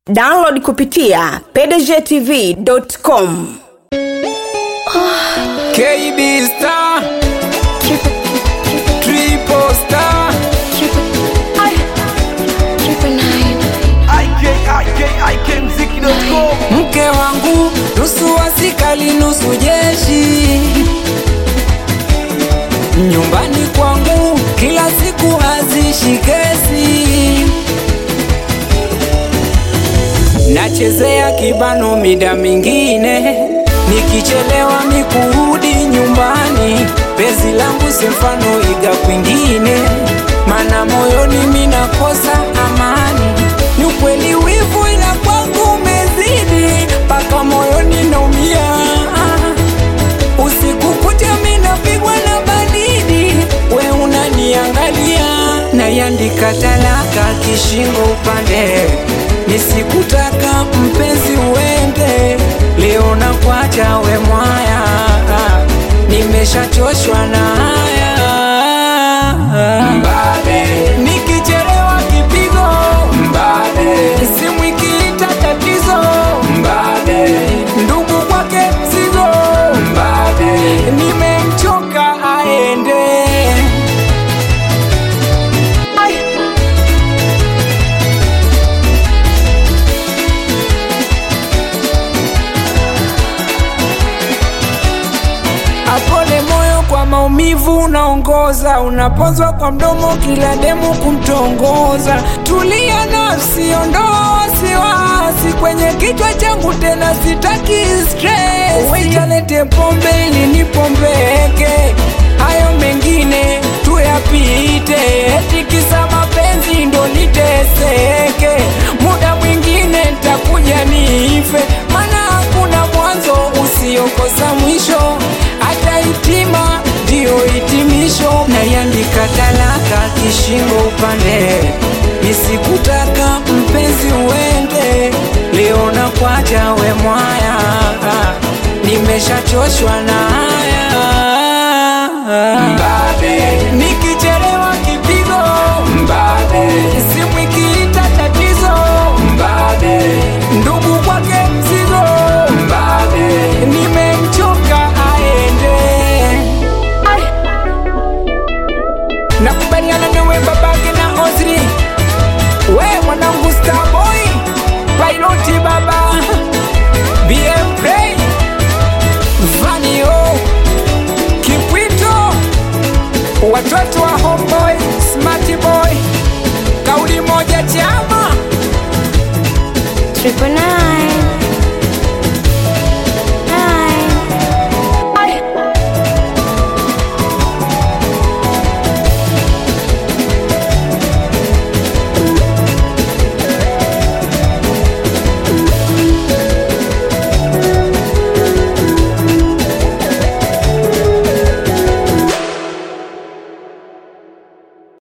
Download kupitia pdgtv.com. KB Star Triple Star IK mke wangu nusu askari nusu jeshi, nyumbani kwangu kila siku hazishi kesi, nachezea kibano mida mingine, nikichelewa mikurudi nyumbani, penzi langu simfano iga kwingine, mana moyoni minakosa amani, ni ukweli wivu ila kwangu umezidi, paka moyoni naumia, usiku kucha minapigwa na baridi, we unaniangalia, nayandika talaka kishingo upande, nisikutaka mpenzi uende, leo na kuacha we mwaya, nimeshachoshwa na haya mbabe, nikichelewa kipigo mbabe, simu ikiita tatizo mbabe, ndugu kwake mzigo mbabe, nimemchoka aende. Apole moyo kwa maumivu unaongoza, unapozwa kwa mdomo kila demu kumtongoza, tulia nafsi ondoa wasiwasi, kwenye kichwa changu tena sitaki stress, wejalete pombe ili nipombeke, hayo mengine tuyapite, eti kisa mapenzi ndo niteseke, muda mwingine nitakuja nife, mana hakuna mwanzo usiokosa mwisho, hata hitima ndio hitimisho, nayandika talaka kishingo upande, nisikutaka mpenzi uende, leo na kuacha we mwaya, nimeshachoshwa na haya mbabe, nikichelewa kipigo mbabe, simu ikiita tatizo mbabe, ndugu kwake mzigo mbabe, nimemchoka aende. Nakubaliana nawe babake na Ozri, we mwanangu Starboy, Piloti baba, BM Play, Vanio, Kipwito, watoto wa Homeboy, Smarty Boy, kauli moja chama 999